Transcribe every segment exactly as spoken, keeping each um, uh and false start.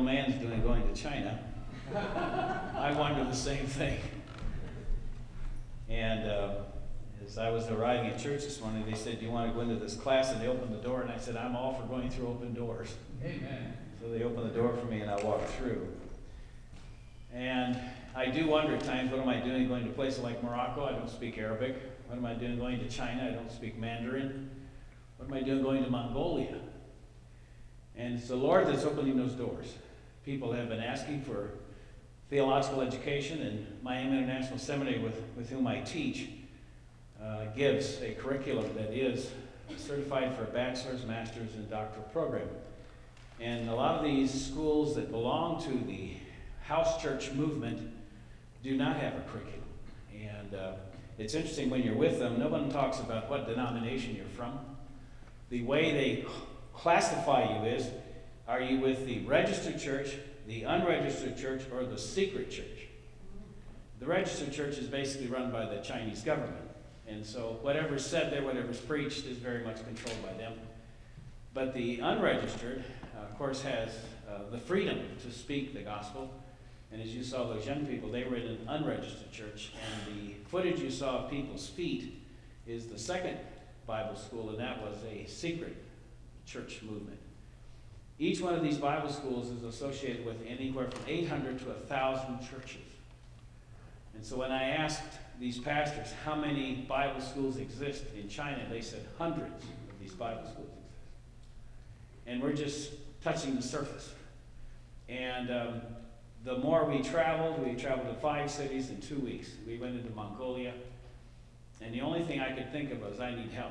old man's doing going to China? I wonder the same thing. And uh, as I was arriving at church this morning, they said, do you want to go into this class? And they opened the door, and I said, I'm all for going through open doors. Amen. So they opened the door for me, and I walked through. And I do wonder at times, what am I doing going to places like Morocco? I don't speak Arabic. What am I doing going to China? I don't speak Mandarin. What am I doing going to Mongolia? And it's the Lord that's opening those doors. People have been asking for theological education, and Miami International Seminary, with, with whom I teach, uh, gives a curriculum that is certified for a bachelor's, master's, and doctoral program. And a lot of these schools that belong to the house church movement do not have a curriculum. And uh, it's interesting when you're with them, no one talks about what denomination you're from. The way they classify you is, are you with the registered church, the unregistered church, or the secret church? The registered church is basically run by the Chinese government. And so whatever's said there, whatever's preached, is very much controlled by them. But the unregistered, uh, of course, has uh, the freedom to speak the gospel. And as you saw those young people, they were in an unregistered church. And the footage you saw of people's feet is the second Bible school, and that was a secret church movement. Each one of these Bible schools is associated with anywhere from eight hundred to one thousand churches. And so when I asked these pastors how many Bible schools exist in China, they said hundreds of these Bible schools exist. And we're just touching the surface. And um, the more we traveled, we traveled to five cities in two weeks. We went into Mongolia, and the only thing I could think of was I need help.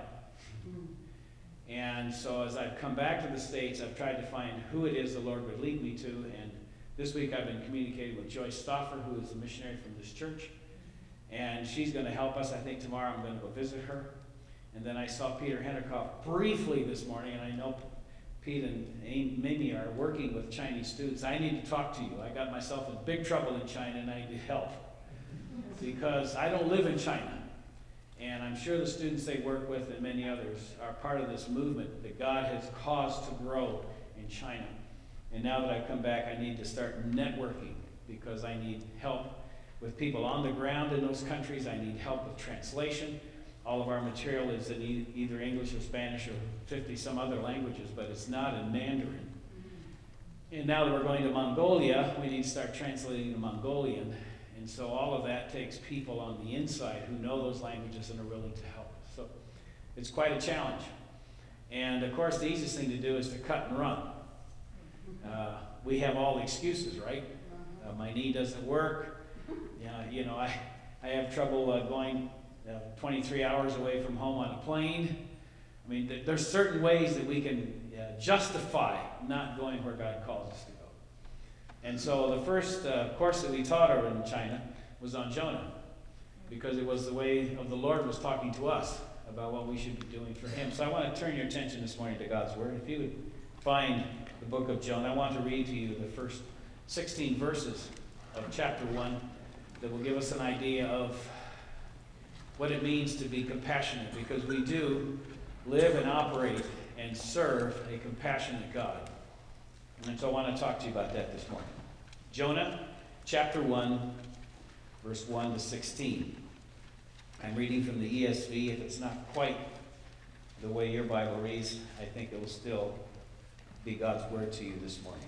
And so as I've come back to the States, I've tried to find who it is the Lord would lead me to. And this week I've been communicating with Joyce Stauffer, who is a missionary from this church. And she's going to help us. I think tomorrow I'm going to go visit her. And then I saw Peter Henderkoff briefly this morning, and I know Pete and Mimi are working with Chinese students. I need to talk to you. I got myself in big trouble in China, and I need help. Because I don't live in China. And I'm sure the students they work with and many others are part of this movement that God has caused to grow in China. And now that I've come back, I need to start networking because I need help with people on the ground in those countries. I need help with translation. All of our material is in e- either English or Spanish or fifty some other languages, but it's not in Mandarin. And now that we're going to Mongolia, we need to start translating to Mongolian. And so all of that takes people on the inside who know those languages and are willing to help. So it's quite a challenge. And of course, the easiest thing to do is to cut and run. Uh, we have all the excuses, right? Uh, my knee doesn't work. Yeah, you know, I, I have trouble uh, going uh, twenty-three hours away from home on a plane. I mean, th- there's certain ways that we can uh, justify not going where God calls us to go. And so the first uh, course that we taught her in China was on Jonah, because it was the way of the Lord was talking to us about what we should be doing for him. So I want to turn your attention this morning to God's Word. If you would find the book of Jonah, I want to read to you the first sixteen verses of chapter one that will give us an idea of what it means to be compassionate, because we do live and operate and serve a compassionate God. And so I want to talk to you about that this morning. Jonah, chapter one, verse one to sixteen. I'm reading from the E S V. If it's not quite the way your Bible reads, I think it will still be God's word to you this morning.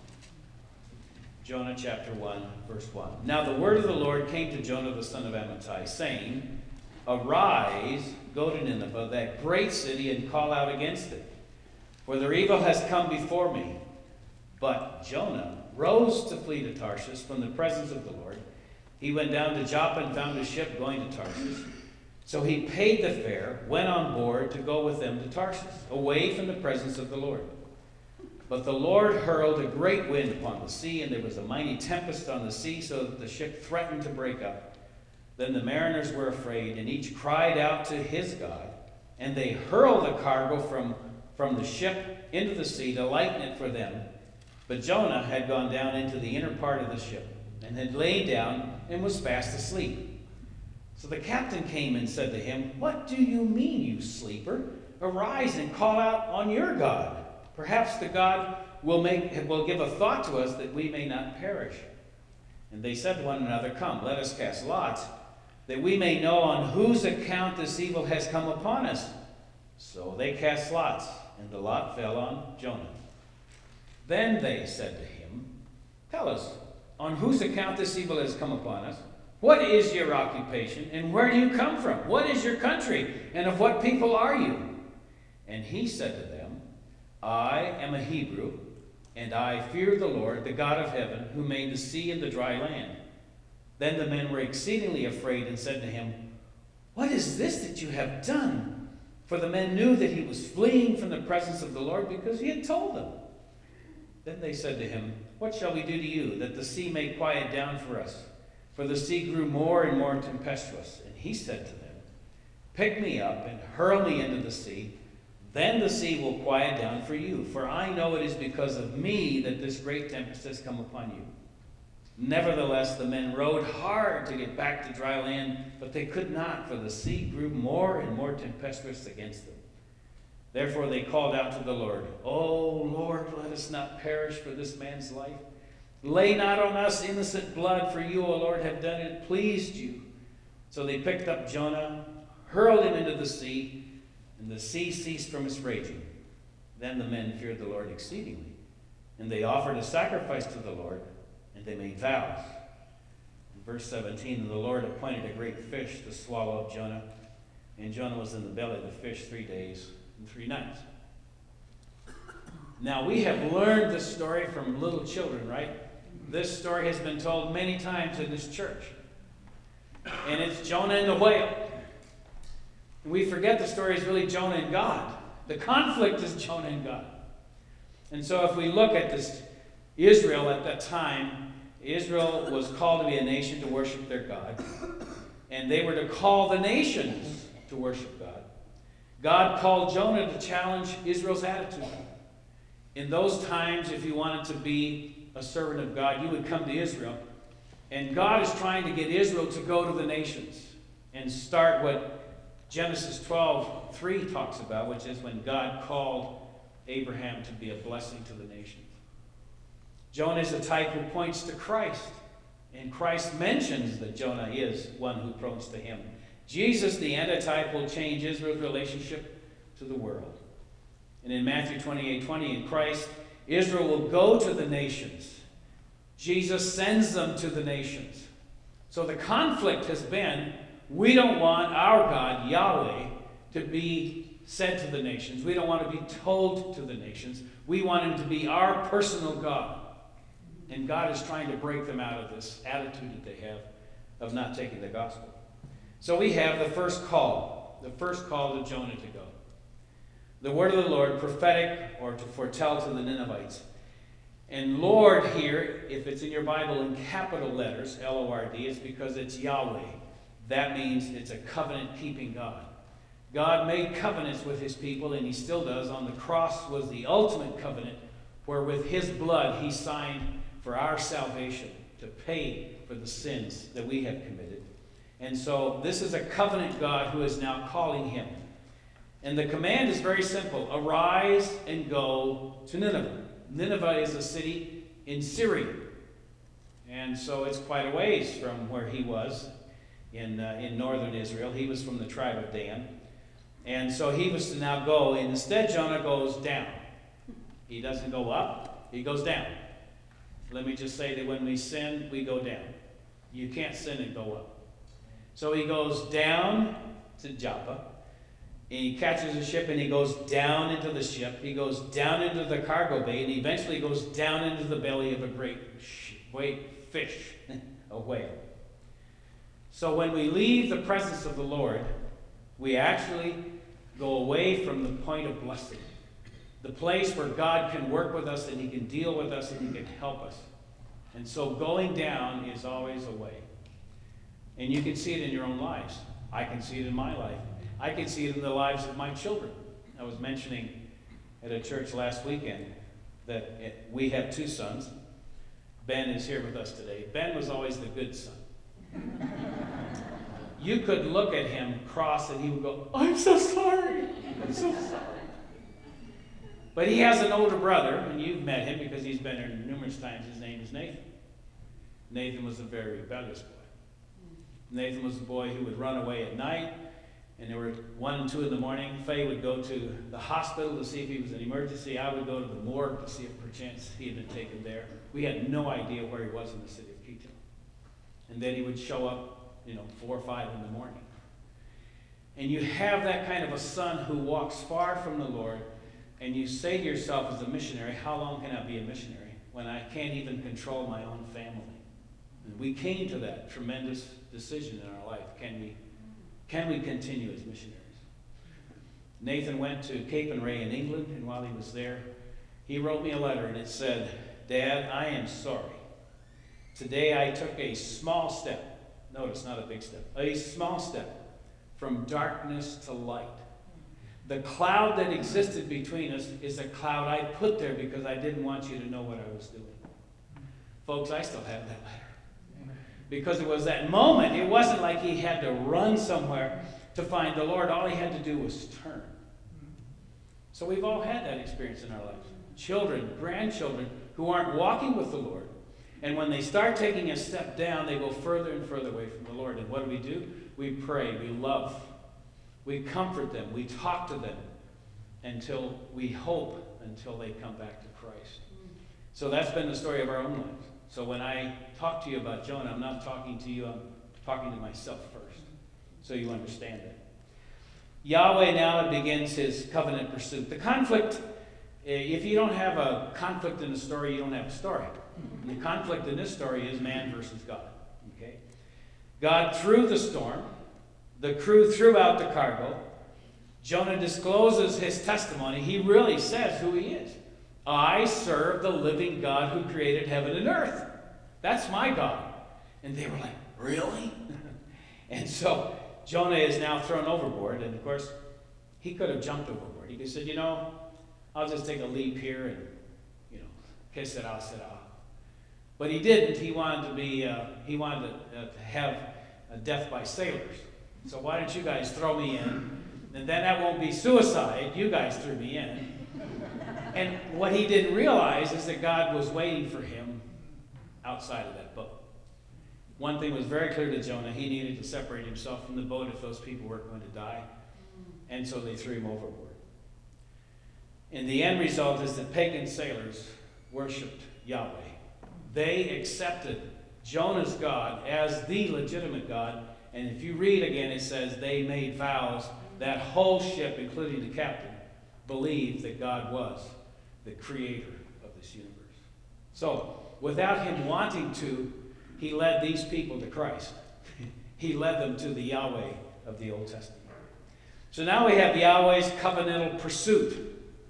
Jonah, chapter one, verse one. Now the word of the Lord came to Jonah, the son of Amittai, saying, Arise, go to Nineveh, that great city, and call out against it, for their evil has come before me. But Jonah rose to flee to Tarshish from the presence of the Lord. He went down to Joppa and found a ship going to Tarshish. So he paid the fare, went on board to go with them to Tarshish, away from the presence of the Lord. But the Lord hurled a great wind upon the sea, and there was a mighty tempest on the sea, so that the ship threatened to break up. Then the mariners were afraid, and each cried out to his God, and they hurled the cargo from, from the ship into the sea to lighten it for them. But Jonah had gone down into the inner part of the ship, and had laid down and was fast asleep. So the captain came and said to him, What do you mean, you sleeper? Arise and call out on your God. Perhaps the God will make will give a thought to us that we may not perish. And they said to one another, Come, let us cast lots, that we may know on whose account this evil has come upon us. So they cast lots, and the lot fell on Jonah. Then they said to him, Tell us, on whose account this evil has come upon us? What is your occupation, and where do you come from? What is your country, and of what people are you? And he said to them, I am a Hebrew, and I fear the Lord, the God of heaven, who made the sea and the dry land. Then the men were exceedingly afraid and said to him, What is this that you have done? For the men knew that he was fleeing from the presence of the Lord, because he had told them. Then they said to him, What shall we do to you, that the sea may quiet down for us? For the sea grew more and more tempestuous. And he said to them, Pick me up and hurl me into the sea. Then the sea will quiet down for you. For I know it is because of me that this great tempest has come upon you. Nevertheless, the men rowed hard to get back to dry land, but they could not, for the sea grew more and more tempestuous against them. Therefore they called out to the Lord, O Lord, let us not perish for this man's life. Lay not on us innocent blood, for you, O Lord, have done it pleased you. So they picked up Jonah, hurled him into the sea, and the sea ceased from its raging. Then the men feared the Lord exceedingly, and they offered a sacrifice to the Lord, and they made vows. In verse seventeen, and the Lord appointed a great fish to swallow up Jonah, and Jonah was in the belly of the fish three days and three nights. Now, we have learned this story from little children, right? This story has been told many times in this church. And it's Jonah and the whale. And we forget the story is really Jonah and God. The conflict is Jonah and God. And so if we look at this, Israel at that time, Israel was called to be a nation to worship their God. And they were to call the nations to worship God. God called Jonah to challenge Israel's attitude. In those times, if you wanted to be a servant of God, you would come to Israel. And God is trying to get Israel to go to the nations and start what Genesis twelve three talks about, which is when God called Abraham to be a blessing to the nations. Jonah is a type who points to Christ. And Christ mentions that Jonah is one who points to him. Jesus, the antitype, will change Israel's relationship to the world. And in Matthew twenty-eight twenty, in Christ, Israel will go to the nations. Jesus sends them to the nations. So the conflict has been, we don't want our God, Yahweh, to be sent to the nations. We don't want to be told to the nations. We want him to be our personal God. And God is trying to break them out of this attitude that they have of not taking the gospel. So we have the first call, the first call to Jonah to go. The word of the Lord, prophetic, or to foretell to the Ninevites. And Lord here, if it's in your Bible in capital letters, L O R D, it's because it's Yahweh. That means it's a covenant-keeping God. God made covenants with his people, and he still does. On the cross was the ultimate covenant, where with his blood he signed for our salvation to pay for the sins that we have committed. And so this is a covenant God who is now calling him. And the command is very simple. Arise and go to Nineveh. Nineveh is a city in Syria. And so it's quite a ways from where he was in, uh, in northern Israel. He was from the tribe of Dan. And so he was to now go. And instead, Jonah goes down. He doesn't go up. He goes down. Let me just say that when we sin, we go down. You can't sin and go up. So he goes down to Joppa. And he catches a ship and he goes down into the ship. He goes down into the cargo bay and he eventually goes down into the belly of a great great fish, a whale. So when we leave the presence of the Lord, we actually go away from the point of blessing. The place where God can work with us and he can deal with us and he can help us. And so going down is always a way. And you can see it in your own lives. I can see it in my life. I can see it in the lives of my children. I was mentioning at a church last weekend that it, we have two sons. Ben is here with us today. Ben was always the good son. You could look at him cross and he would go, I'm so sorry. I'm so sorry. But he has an older brother, and you've met him because he's been here numerous times. His name is Nathan. Nathan was a very rebellious boy. Nathan was a boy who would run away at night, and there were one and two in the morning. Faye would go to the hospital to see if he was in emergency. I would go to the morgue to see if perchance he had been taken there. We had no idea where he was in the city of Quito. And then he would show up, you know, four or five in the morning. And you have that kind of a son who walks far from the Lord, and you say to yourself as a missionary, how long can I be a missionary when I can't even control my own family? And we came to that tremendous decision in our life. Can we, can we continue as missionaries? Nathan went to Cape and Ray in England, and while he was there, he wrote me a letter, and it said, Dad, I am sorry. Today I took a small step. Notice, not a big step. A small step from darkness to light. The cloud that existed between us is a cloud I put there because I didn't want you to know what I was doing. Folks, I still have that letter. Because it was that moment. It wasn't like he had to run somewhere to find the Lord. All he had to do was turn. So we've all had that experience in our lives. Children, grandchildren who aren't walking with the Lord. And when they start taking a step down, they go further and further away from the Lord. And what do we do? We pray. We love. We comfort them. We talk to them until we hope until they come back to Christ. So that's been the story of our own lives. So when I talk to you about Jonah, I'm not talking to you, I'm talking to myself first, so you understand it. Yahweh now begins his covenant pursuit. The conflict, if you don't have a conflict in the story, you don't have a story. And the conflict in this story is man versus God. Okay? God threw the storm. The crew threw out the cargo. Jonah discloses his testimony. He really says who he is. I serve the living God who created heaven and earth. That's my God. And they were like, really? And so Jonah is now thrown overboard. And of course, he could have jumped overboard. He could have said, you know, I'll just take a leap here and, you know, que sera, sera. But he didn't. He wanted to be, uh, he wanted to, uh, to have a death by sailors. So why don't you guys throw me in? And then that won't be suicide. You guys threw me in. And what he didn't realize is that God was waiting for him outside of that boat. One thing was very clear to Jonah. He needed to separate himself from the boat if those people were going to die. And so they threw him overboard. And the end result is that pagan sailors worshipped Yahweh. They accepted Jonah's God as the legitimate God. And if you read again, it says they made vows. That whole ship, including the captain, believed that God was the creator of this universe. So, without him wanting to, he led these people to Christ. He led them to the Yahweh of the Old Testament. So now we have Yahweh's covenantal pursuit.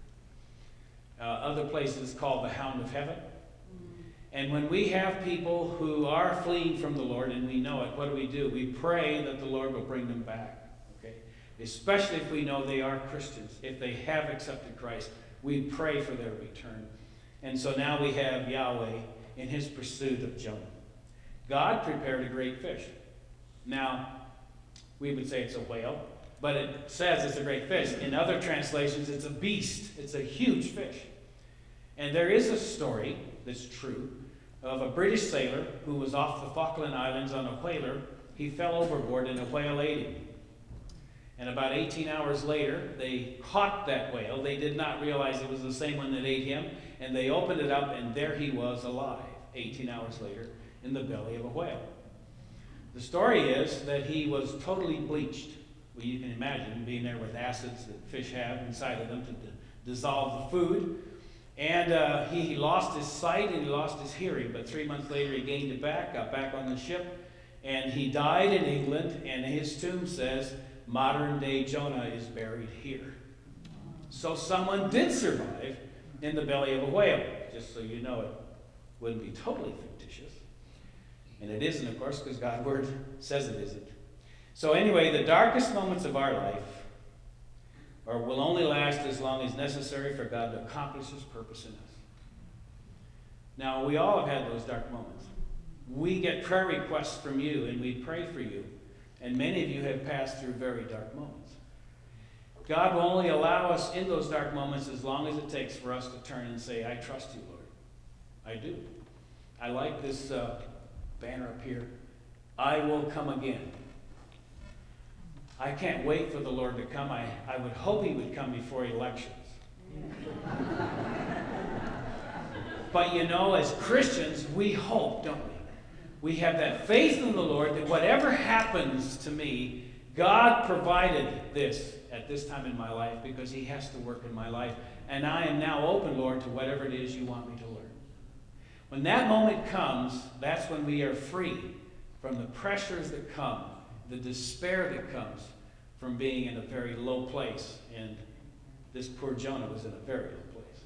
Uh, other places called the Hound of Heaven. And when we have people who are fleeing from the Lord and we know it, what do we do? We pray that the Lord will bring them back. Okay? Especially if we know they are Christians. If they have accepted Christ, we pray for their return. And so now we have Yahweh in his pursuit of Jonah. God prepared a great fish. Now, we would say it's a whale, but it says it's a great fish. In other translations, it's a beast. It's a huge fish. And there is a story that's true of a British sailor who was off the Falkland Islands on a whaler. He fell overboard and a whale ate him. And about eighteen hours later, they caught that whale. They did not realize it was the same one that ate him. And they opened it up, and there he was alive, eighteen hours later, in the belly of a whale. The story is that he was totally bleached. Well, you can imagine being there with acids that fish have inside of them to d- dissolve the food. And uh, he, he lost his sight and he lost his hearing. But three months later, he gained it back, got back on the ship, and he died in England. And his tomb says, modern-day Jonah is buried here. So someone did survive in the belly of a whale, just so you know it wouldn't be totally fictitious. And it isn't, of course, because God's word says it isn't. So anyway, the darkest moments of our life or will only last as long as necessary for God to accomplish his purpose in us. Now, we all have had those dark moments. We get prayer requests from you, and we pray for you. And many of you have passed through very dark moments. God will only allow us in those dark moments as long as it takes for us to turn and say, I trust you, Lord. I do. I like this uh, banner up here. I will come again. I can't wait for the Lord to come. I, I would hope he would come before elections. But you know, as Christians, we hope, don't we? We have that faith in the Lord that whatever happens to me, God provided this at this time in my life because he has to work in my life. And I am now open, Lord, to whatever it is you want me to learn. When that moment comes, that's when we are free from the pressures that come, the despair that comes from being in a very low place. And this poor Jonah was in a very low place.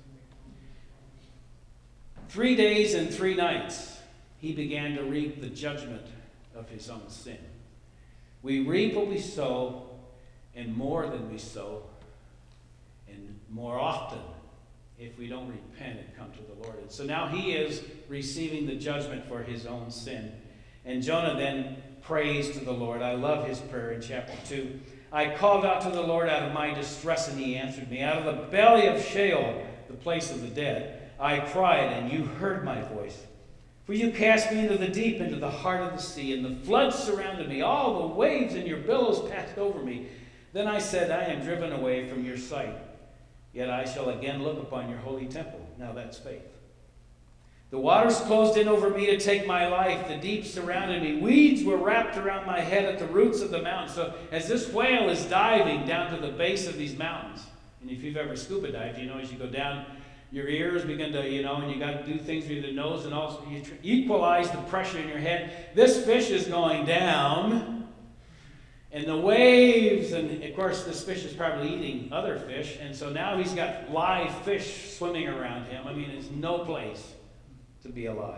Three days and three nights, he began to reap the judgment of his own sin. We reap what we sow, and more than we sow, and more often if we don't repent and come to the Lord. And so now he is receiving the judgment for his own sin. And Jonah then prays to the Lord. I love his prayer in chapter two. I called out to the Lord out of my distress, and he answered me. Out of the belly of Sheol, the place of the dead, I cried, and you heard my voice. For you cast me into the deep, into the heart of the sea, and the floods surrounded me. All the waves and your billows passed over me. Then I said, I am driven away from your sight. Yet I shall again look upon your holy temple. Now that's faith. The waters closed in over me to take my life. The deep surrounded me. Weeds were wrapped around my head at the roots of the mountains. So as this whale is diving down to the base of these mountains, and if you've ever scuba dived, you know as you go down, your ears begin to, you know, and you got to do things with the nose, and also you equalize the pressure in your head. This fish is going down, and the waves, and of course this fish is probably eating other fish, and so now he's got live fish swimming around him. I mean, it's no place to be alive.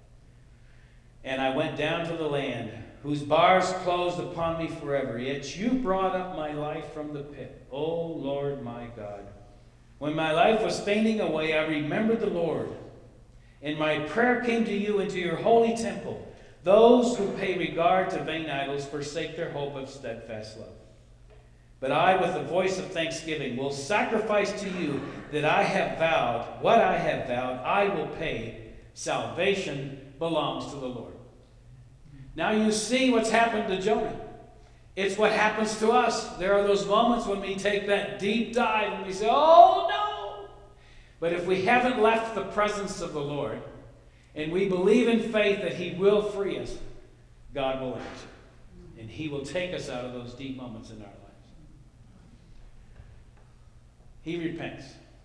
And I went down to the land, whose bars closed upon me forever. Yet you brought up my life from the pit, O Lord my God. When my life was fainting away, I remembered the Lord, and my prayer came to you into your holy temple. Those who pay regard to vain idols forsake their hope of steadfast love. But I, with a voice of thanksgiving, will sacrifice to you that I have vowed, what I have vowed, I will pay. Salvation belongs to the Lord. Now you see what's happened to Jonah. It's what happens to us. There are those moments when we take that deep dive and we say, oh no! But if we haven't left the presence of the Lord, and we believe in faith that he will free us, God will answer. And he will take us out of those deep moments in our lives. He repents.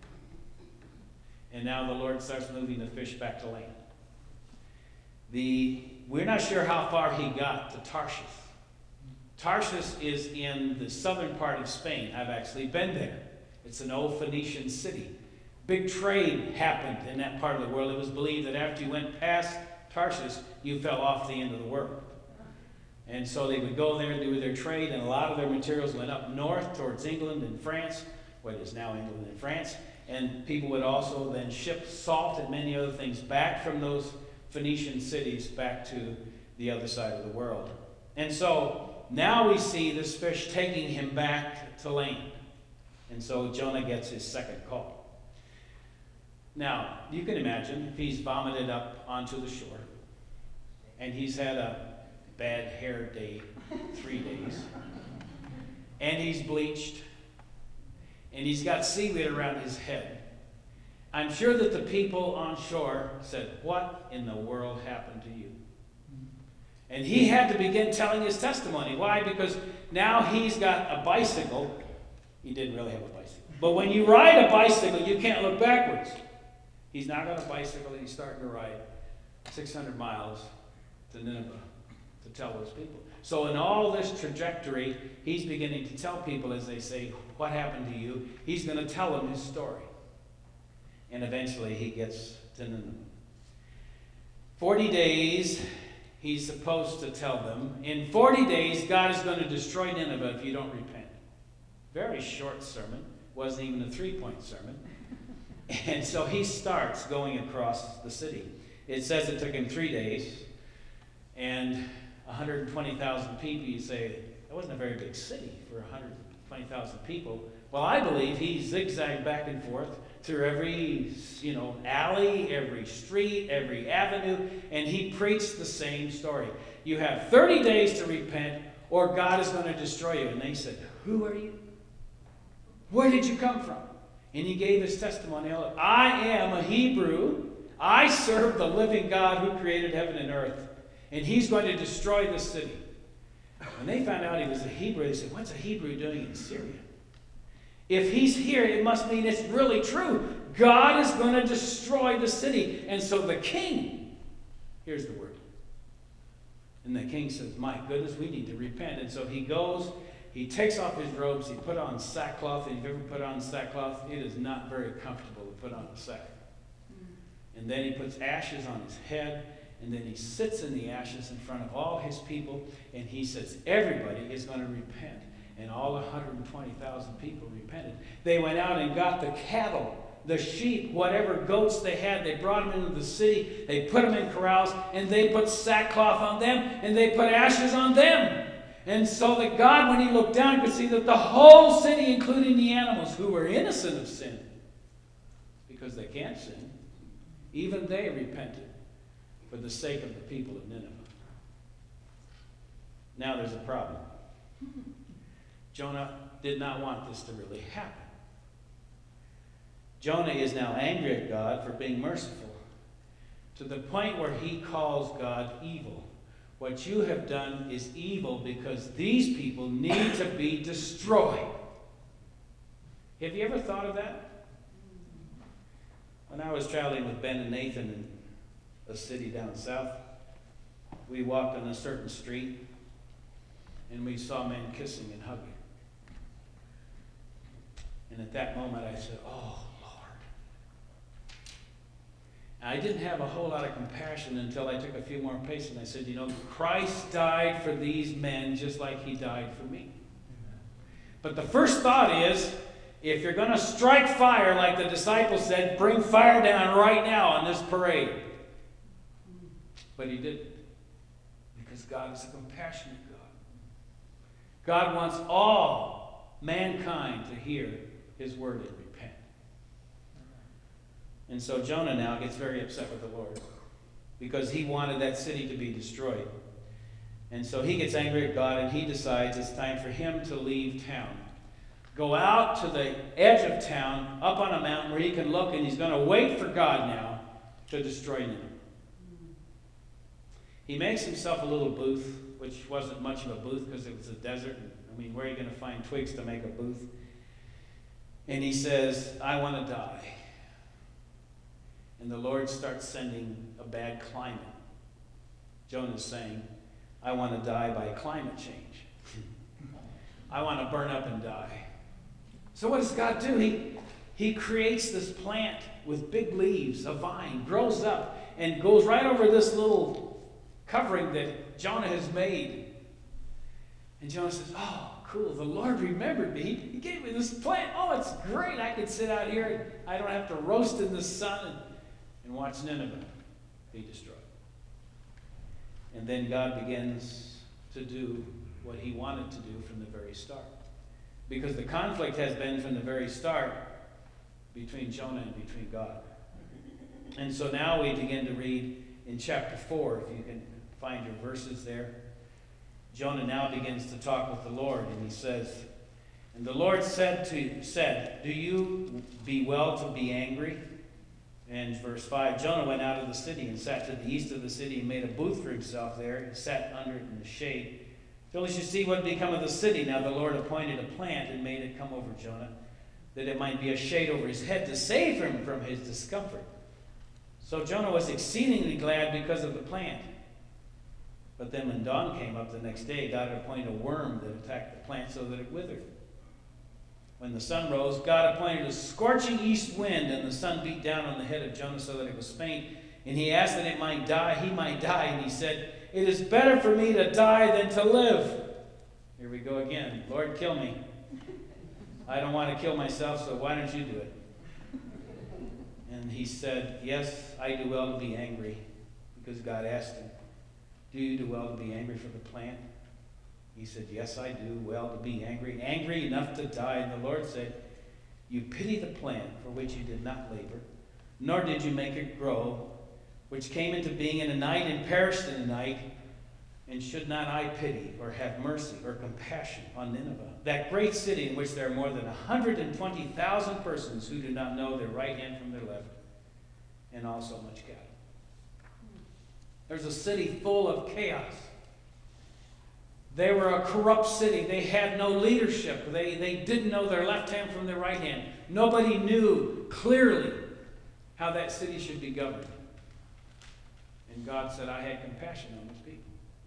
And now the Lord starts moving the fish back to land. The, we're not sure how far he got to Tarshish. Tarshish is in the southern part of Spain. I've actually been there. It's an old Phoenician city. Big trade happened in that part of the world. It was believed that after you went past Tarshish, you fell off the end of the world. And so they would go there and do their trade, and a lot of their materials went up north towards England and France, what is now England and France. And people would also then ship salt and many other things back from those Phoenician cities back to the other side of the world. And so now we see this fish taking him back to land. And so Jonah gets his second call. Now, you can imagine if he's vomited up onto the shore, and he's had a bad hair day, three days, and he's bleached, and he's got seaweed around his head. I'm sure that the people on shore said, what in the world happened to you? And he had to begin telling his testimony. Why? Because now he's got a bicycle. He didn't really have a bicycle. But when you ride a bicycle, you can't look backwards. He's not on a bicycle, and he's starting to ride six hundred miles to Nineveh to tell those people. So in all this trajectory, he's beginning to tell people as they say, what happened to you? He's going to tell them his story. And eventually he gets to Nineveh. Forty days he's supposed to tell them. In forty days, God is going to destroy Nineveh if you don't repent. Very short sermon. Wasn't even a three-point sermon. And so he starts going across the city. It says it took him three days. And one hundred twenty thousand people, you say, that wasn't a very big city for one hundred twenty thousand people. Well, I believe he zigzagged back and forth through every, you know, alley, every street, every avenue, and he preached the same story. You have thirty days to repent, or God is going to destroy you. And they said, who are you? Where did you come from? And he gave his testimony. I am a Hebrew. I serve the living God who created heaven and earth. And he's going to destroy this city. When they found out he was a Hebrew, they said, what's a Hebrew doing in Syria? If he's here, it must mean it's really true. God is going to destroy the city. And so the king, here's the word. And the king says, my goodness, we need to repent. And so he goes, he takes off his robes, he put on sackcloth. And if you've ever put on sackcloth, it is not very comfortable to put on a sack. And then he puts ashes on his head. And then he sits in the ashes in front of all his people. And he says, everybody is going to repent. And all one hundred twenty thousand people repented. They went out and got the cattle, the sheep, whatever goats they had. They brought them into the city. They put them in corrals. And they put sackcloth on them. And they put ashes on them. And so that God, when he looked down, could see that the whole city, including the animals who were innocent of sin, because they can't sin, even they repented for the sake of the people of Nineveh. Now there's a problem. Jonah did not want this to really happen. Jonah is now angry at God for being merciful, to the point where he calls God evil. What you have done is evil because these people need to be destroyed. Have you ever thought of that? When I was traveling with Ben and Nathan in a city down south, we walked on a certain street and we saw men kissing and hugging. And at that moment I said, oh, Lord. And I didn't have a whole lot of compassion until I took a few more paces and I said, you know, Christ died for these men just like he died for me. But the first thought is, if you're going to strike fire like the disciples said, bring fire down right now on this parade. But he didn't. Because God is a compassionate God. God wants all mankind to hear his word and repent. And so Jonah now gets very upset with the Lord because he wanted that city to be destroyed. And so he gets angry at God and he decides it's time for him to leave town. Go out to the edge of town, up on a mountain where he can look, and he's going to wait for God now to destroy Nineveh. He makes himself a little booth, which wasn't much of a booth because it was a desert. I mean, where are you going to find twigs to make a booth? And he says, I want to die. And the Lord starts sending a bad climate. Jonah's saying, I want to die by climate change. I want to burn up and die. So what does God do? He, he creates this plant with big leaves, a vine, grows up, and goes right over this little covering that Jonah has made. And Jonah says, oh, cool, the Lord remembered me. He, he gave me this plant. Oh, it's great. I can sit out here and I don't have to roast in the sun and, and watch Nineveh be destroyed. And then God begins to do what he wanted to do from the very start. Because the conflict has been from the very start between Jonah and between God. And so now we begin to read in chapter four, if you can find your verses there. Jonah now begins to talk with the Lord, and he says, and the Lord said to said, do you be well to be angry? And verse five, Jonah went out of the city and sat to the east of the city and made a booth for himself there and sat under it in the shade, till he should see what had become of the city. Now the Lord appointed a plant and made it come over Jonah, that it might be a shade over his head to save him from his discomfort. So Jonah was exceedingly glad because of the plant. But then when dawn came up the next day, God had appointed a worm that attacked the plant so that it withered. When the sun rose, God appointed a scorching east wind, and the sun beat down on the head of Jonah so that it was faint. And he asked that it might die, he might die. And he said, it is better for me to die than to live. Here we go again. Lord, kill me. I don't want to kill myself, so why don't you do it? And he said, yes, I do well to be angry, because God asked him, do you do well to be angry for the plant? He said, yes, I do. Well, to be angry, angry enough to die. And the Lord said, you pity the plant for which you did not labor, nor did you make it grow, which came into being in a night and perished in a night. And should not I pity or have mercy or compassion on Nineveh, that great city in which there are more than one hundred twenty thousand persons who do not know their right hand from their left, and also much cattle. There's a city full of chaos. They were a corrupt city. They had no leadership. They, they didn't know their left hand from their right hand. Nobody knew clearly how that city should be governed. And God said, I had compassion on those people.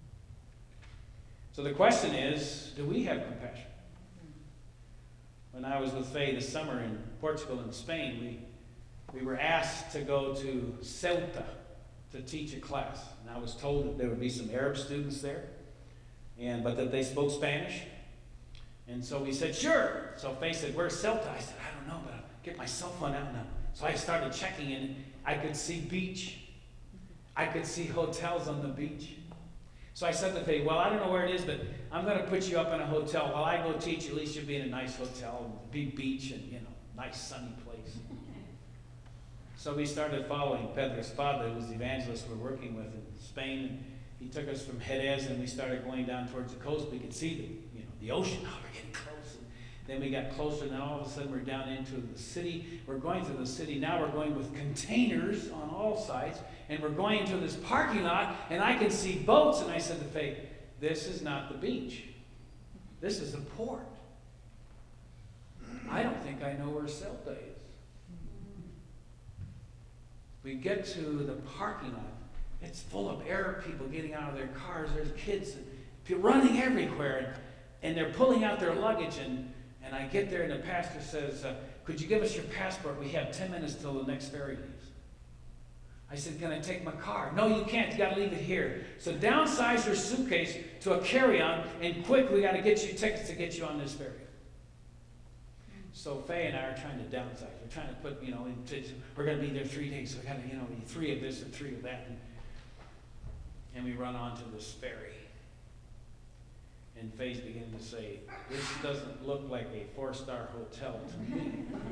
So the question is, do we have compassion? When I was with Faye this summer in Portugal and Spain, we, we were asked to go to Ceuta to teach a class. And I was told that there would be some Arab students there, and but that they spoke Spanish. And so we said, sure. So Faye said, where's Ceuta? I said, I don't know, but I'll get my cell phone out now. So I started checking, and I could see beach. I could see hotels on the beach. So I said to Faye, well, I don't know where it is, but I'm going to put you up in a hotel. While I go teach, at least you'll be in a nice hotel, big beach, and, you know, nice sunny place. So we started following Pedro Espada, who was the evangelist we're working with in Spain. He took us from Jerez, and we started going down towards the coast. We could see the, you know, the ocean. Oh, we're getting close. And then we got closer, and then all of a sudden we're down into the city. We're going through the city. Now we're going with containers on all sides. And we're going into this parking lot, and I can see boats. And I said to Faye, this is not the beach. This is a port. I don't think I know where Ceuta is. We get to the parking lot. It's full of Arab people getting out of their cars. There's kids running everywhere, and, and they're pulling out their luggage. And, and I get there, and the pastor says, uh, could you give us your passport? We have ten minutes till the next ferry leaves. I said, can I take my car? No, you can't. You got to leave it here. So downsize your suitcase to a carry-on, and quick, we got to get you tickets to get you on this ferry. So Faye and I are trying to downsize. We're trying to put, you know, we're going to be there three days, so we got to, you know, three of this and three of that. And, and we run onto this ferry. And Faye's beginning to say, this doesn't look like a four-star hotel to me.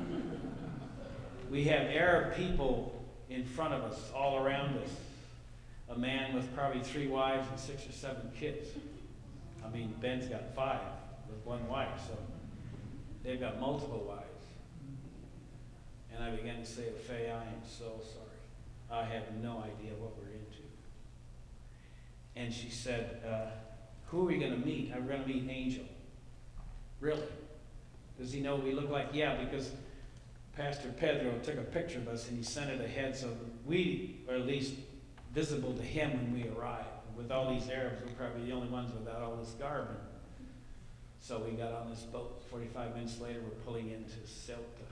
We have Arab people in front of us, all around us. A man with probably three wives and six or seven kids. I mean, Ben's got five with one wife, so they've got multiple wives. And I began to say to Faye, I am so sorry. I have no idea what we're into. And she said, uh, who are we going to meet? We're going to meet Angel. Really? Does he know what we look like? Yeah, because Pastor Pedro took a picture of us and he sent it ahead so we are at least visible to him when we arrive. With all these Arabs, we're probably the only ones without all this garb. So we got on this boat. forty-five minutes later, we're pulling into Ceuta.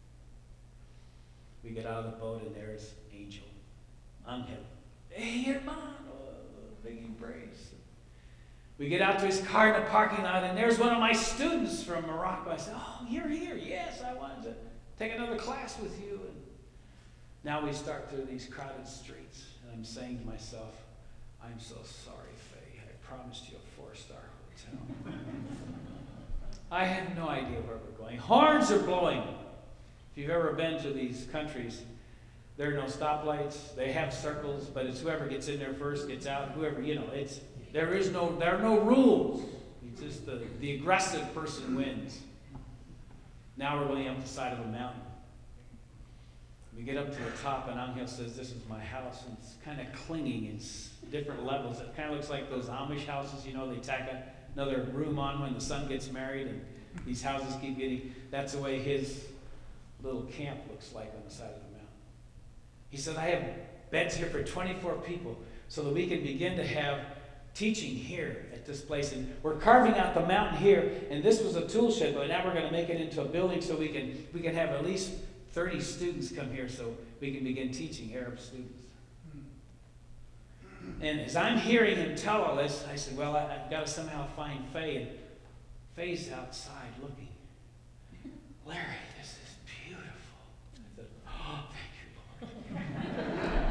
We get out of the boat and there's Angel. Angel. Hey, hermano. Big embrace. We get out to his car in the parking lot and there's one of my students from Morocco. I said, oh, you're here. Yes, I wanted to take another class with you. And now we start through these crowded streets, and I'm saying to myself, I'm so sorry, Faye. I promised you a four-star hotel. I have no idea where we're going. Horns are blowing. If you've ever been to these countries, there are no stoplights. They have circles, but it's whoever gets in there first gets out. Whoever, you know, it's there is no there are no rules. It's just the, the aggressive person wins. Now we're going up the side of a mountain. We get up to the top, and Angel says, this is my house. And it's kind of clinging in different levels. It kind of looks like those Amish houses, you know, they tack another room on when the son gets married, and these houses keep getting, that's the way his little camp looks like on the side of the mountain. He said, I have beds here for twenty-four people so that we can begin to have teaching here at this place. And we're carving out the mountain here, and this was a tool shed, but now we're going to make it into a building so we can we can have at least thirty students come here so we can begin teaching Arab students. And as I'm hearing him tell all this, I said, well, I, I've got to somehow find Faye. And Faye's outside looking. Larry, this is beautiful. I said, oh, thank you,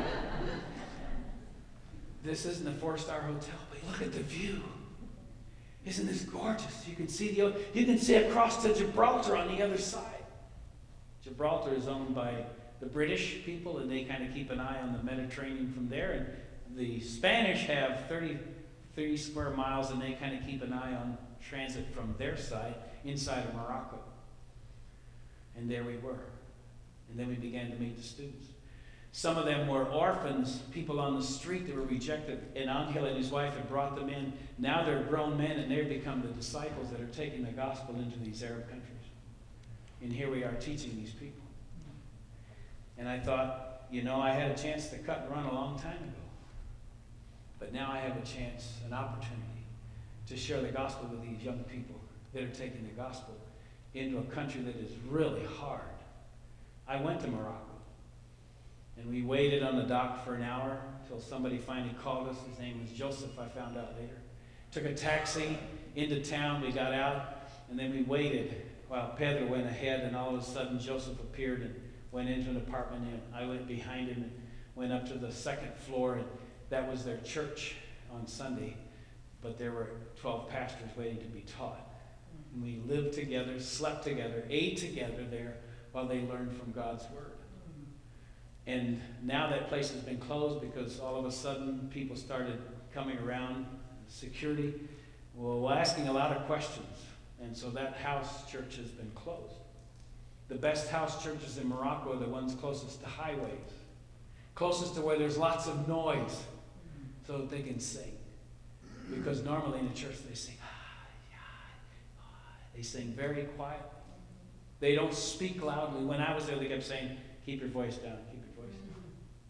Lord. This isn't a four-star hotel, but look at the view. Isn't this gorgeous? You can see the you can see across to Gibraltar on the other side. Gibraltar is owned by the British people, and they kind of keep an eye on the Mediterranean from there. And the Spanish have thirty, thirty square miles, and they kind of keep an eye on transit from their side inside of Morocco. And there we were. And then we began to meet the students. Some of them were orphans, people on the street that were rejected, and Angel and his wife had brought them in. Now they're grown men, and they've become the disciples that are taking the gospel into these Arab countries. And here we are teaching these people. And I thought, you know, I had a chance to cut and run a long time ago. But now I have a chance, an opportunity, to share the gospel with these young people that are taking the gospel into a country that is really hard. I went to Morocco. And we waited on the dock for an hour until somebody finally called us. His name was Joseph, I found out later. Took a taxi into town. We got out, and then we waited while Pedro went ahead, and all of a sudden Joseph appeared and went into an apartment, and I went behind him and went up to the second floor, and that was their church on Sunday. But there were twelve pastors waiting to be taught. And we lived together, slept together, ate together there while they learned from God's Word. And now that place has been closed because all of a sudden people started coming around, security, well, asking a lot of questions. And so that house church has been closed. The best house churches in Morocco are the ones closest to highways, closest to where there's lots of noise, so that they can sing. Because normally in a church they sing, ah, yeah, ah. They sing very quietly. They don't speak loudly. When I was there, they kept saying, keep your voice down, keep your voice down.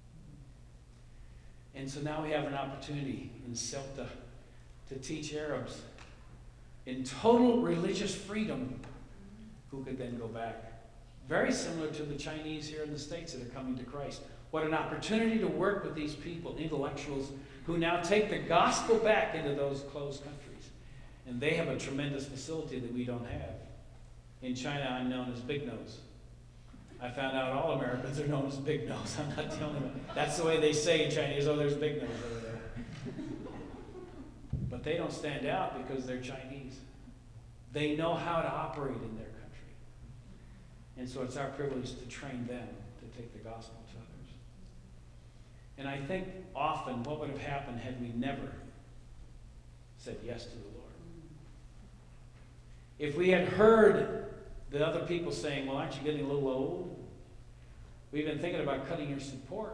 And so now we have an opportunity in Ceuta to teach Arabs in total religious freedom who could then go back. Very similar to the Chinese here in the States that are coming to Christ. What an opportunity to work with these people, intellectuals, who now take the gospel back into those closed countries. And they have a tremendous facility that we don't have. In China, I'm known as Big Nose. I found out all Americans are known as Big Nose. I'm not the only one. That's the way they say in Chinese, oh, there's Big Nose over there. But they don't stand out because they're Chinese. They know how to operate in their country. And so it's our privilege to train them to take the gospel to others. And I think often what would have happened had we never said yes to the Lord. If we had heard the other people saying, well, aren't you getting a little old? We've been thinking about cutting your support.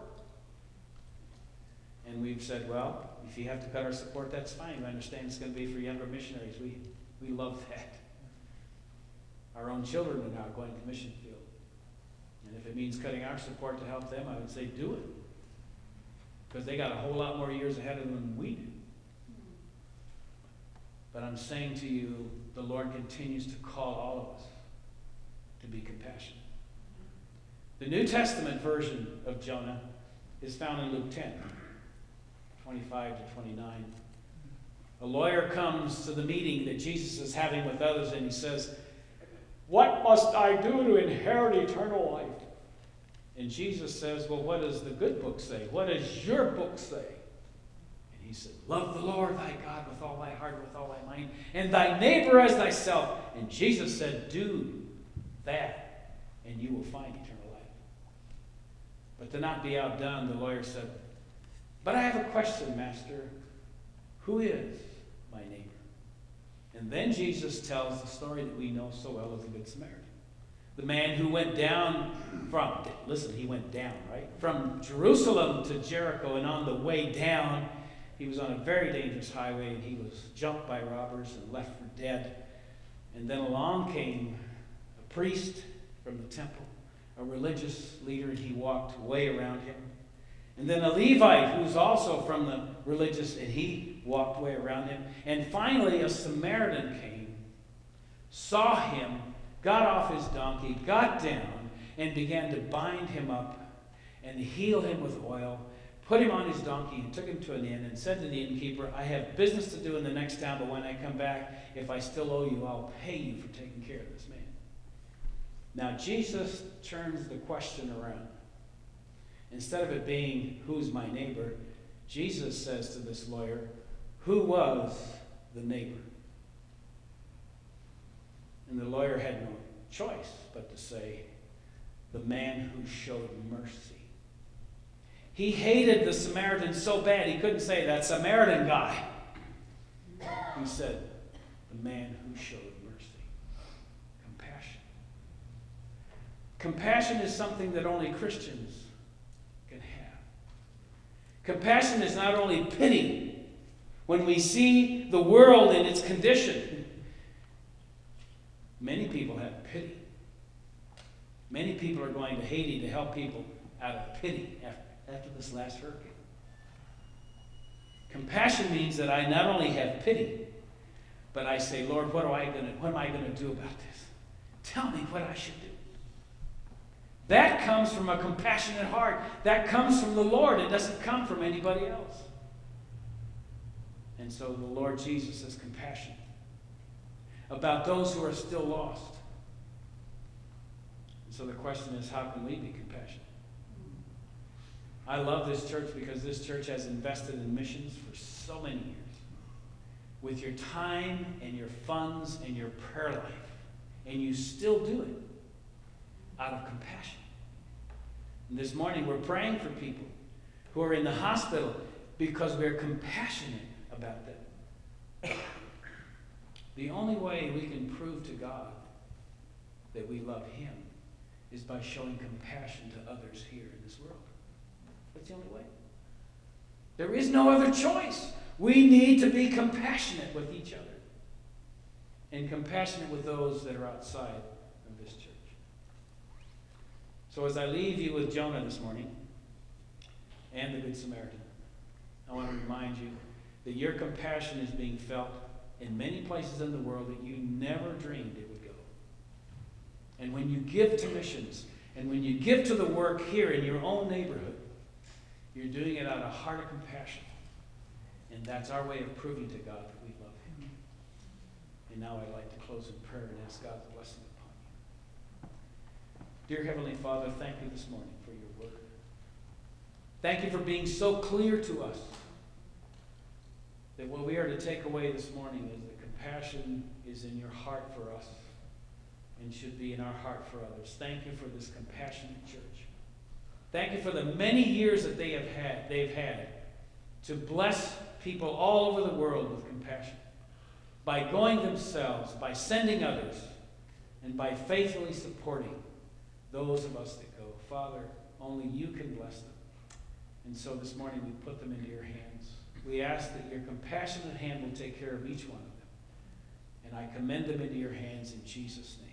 And we've said, well, if you have to cut our support, that's fine. We understand it's going to be for younger missionaries. We, we love that. Our own children are now going to mission field. And if it means cutting our support to help them, I would say do it. Because they got a whole lot more years ahead of them than we do. But I'm saying to you, the Lord continues to call all of us to be compassionate. The New Testament version of Jonah is found in Luke ten, twenty-five to twenty-nine. A lawyer comes to the meeting that Jesus is having with others, and he says, what must I do to inherit eternal life? And Jesus says, well, what does the good book say? What does your book say? And he said, love the Lord thy God with all thy heart, with all thy mind, and thy neighbor as thyself. And Jesus said, do that, and you will find eternal life. But to not be outdone, the lawyer said, but I have a question, Master. Who is my neighbor? And then Jesus tells the story that we know so well as the Good Samaritan. The man who went down from, listen, he went down, right? From Jerusalem to Jericho, and on the way down, he was on a very dangerous highway, and he was jumped by robbers and left for dead. And then along came a priest from the temple, a religious leader, and he walked way around him. And then a Levite who's also from the religious, and he walked way around him. And finally a Samaritan came, saw him, got off his donkey, got down, and began to bind him up and heal him with oil, put him on his donkey and took him to an inn and said to the innkeeper, I have business to do in the next town, but when I come back, if I still owe you, I'll pay you for taking care of this man. Now Jesus turns the question around. Instead of it being, who's my neighbor, Jesus says to this lawyer, who was the neighbor? And the lawyer had no choice but to say, the man who showed mercy. He hated the Samaritan so bad he couldn't say that Samaritan guy. He said, the man who showed mercy. Compassion. Compassion is something that only Christians can have. Compassion is not only pity. When we see the world in its condition, many people have pity. Many people are going to Haiti to help people out of pity after, after this last hurricane. Compassion means that I not only have pity, but I say, Lord, what, am I gonna, what am I going to do about this? Tell me what I should do. That comes from a compassionate heart. That comes from the Lord. It doesn't come from anybody else. And so the Lord Jesus is compassionate about those who are still lost. And so the question is, how can we be compassionate? I love this church because this church has invested in missions for so many years. With your time and your funds and your prayer life. And you still do it out of compassion. And this morning we're praying for people who are in the hospital because we're compassionate about them. The only way we can prove to God that we love Him is by showing compassion to others here in this world. That's the only way. There is no other choice. We need to be compassionate with each other and compassionate with those that are outside of this church. So as I leave you with Jonah this morning and the Good Samaritan, I want to remind you that your compassion is being felt in many places in the world that you never dreamed it would go. And when you give to missions, and when you give to the work here in your own neighborhood, you're doing it out of a heart of compassion. And that's our way of proving to God that we love Him. And now I'd like to close in prayer and ask God's blessing upon you. Dear Heavenly Father, thank you this morning for your word. Thank you for being so clear to us that what we are to take away this morning is that compassion is in your heart for us and should be in our heart for others. Thank you for this compassionate church. Thank you for the many years that they have had, they've had to bless people all over the world with compassion by going themselves, by sending others, and by faithfully supporting those of us that go. Father, only you can bless them. And so this morning we put them into your hands. We ask that your compassionate hand will take care of each one of them. And I commend them into your hands in Jesus' name.